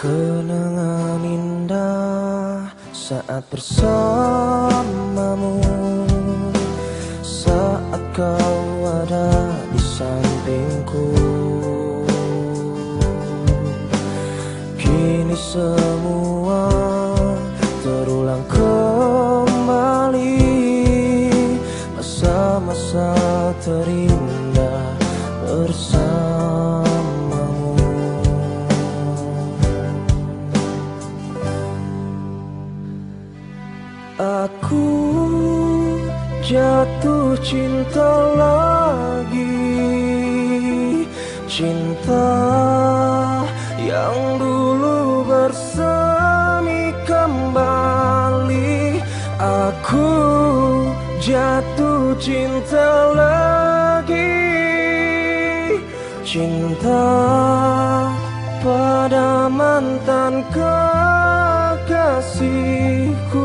Kenangan indah saat bersamamu, saat kau ada di sampingku. Kini semua terulang kembali, masa-masa terindah bersamamu. Aku jatuh cinta lagi, cinta yang dulu bersemi kembali. Aku jatuh cinta lagi, cinta pada mantan kekasihku.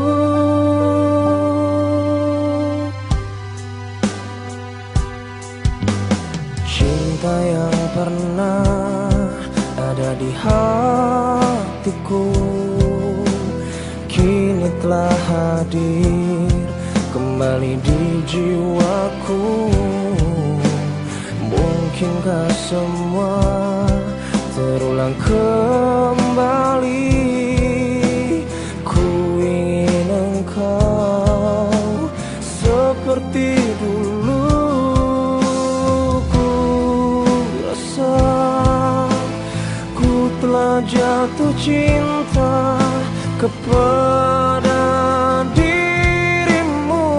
Cinta yang pernah ada di hatiku kini telah hadir kembali di jiwaku. Mungkinkah semua terulang kembali? Ku ingin engkau seperti dulu. Telah jatuh cinta kepada dirimu.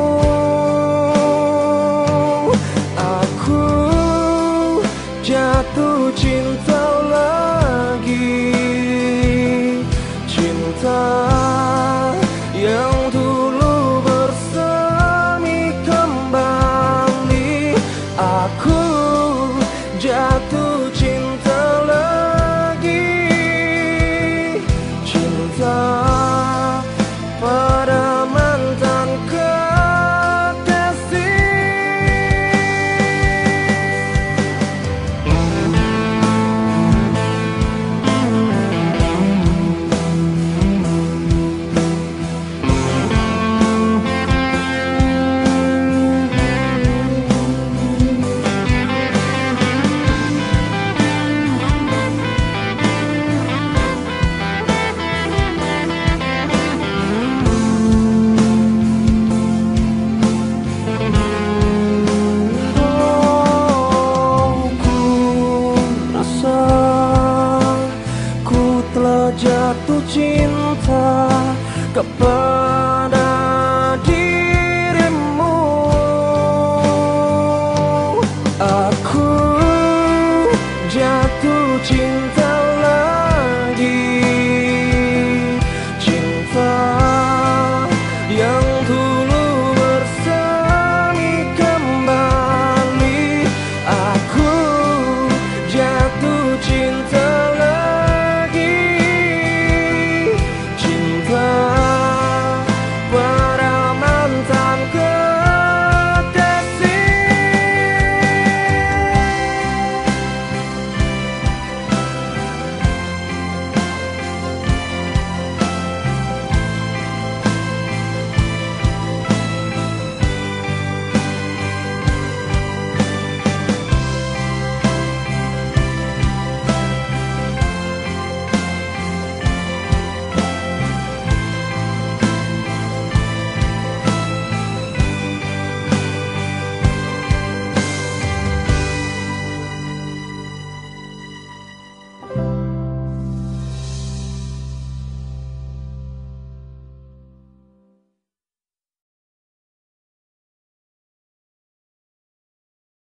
Aku jatuh cinta lagi, cinta yang dulu bersemi kembali. Aku jatuh cinta pada mantan kekasih. Jatuh cinta kepada